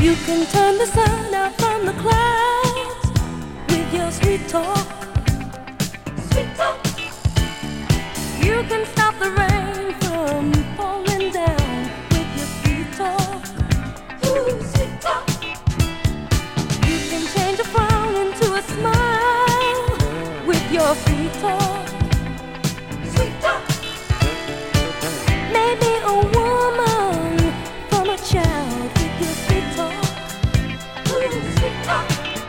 You can turn the sun out from the clouds with your sweet talk. Sweet talk. You can stop the rain from falling down with your sweet talk. Ooh, sweet talk. You can change a frown into a smile with your sweet talk. Sweet talk. Maybe a woman from a child with your sweet talk. Ooh, sweet talk.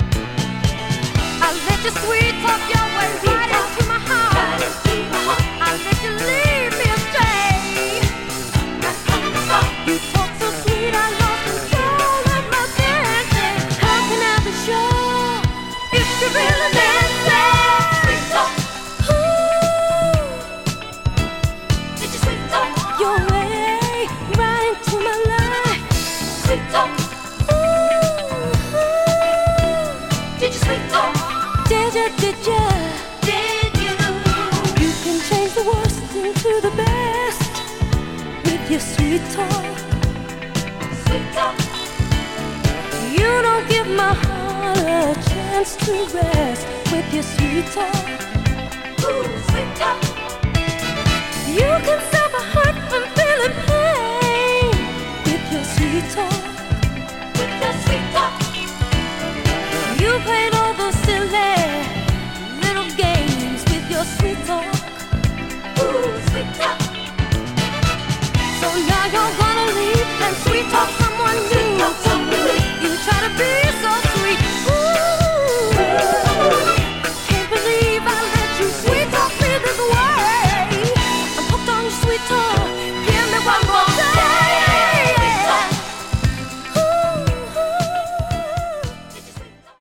I let your sweet talk your way right into my heart. Right into my heart. I let you lead me astray. You talk so sweet, I lost control of my senses. How can I be sure if you really meant it? Sweet talk. Ooh, did you sweet talk your way right into my life? Sweet talk. Ooh, did you sweet talk? Did you? Did you? You can change the worst into the best with your sweet talk. Sweet talk. You don't give my heart a chance to rest with your sweet talk. Ooh, sweet talk. You can stop a heart from feeling pain with your sweet talk. With your sweet talk. You played all those silly little games with your sweet talk. Ooh, sweet talk. So now you're gonna leave and sweet talk someone new.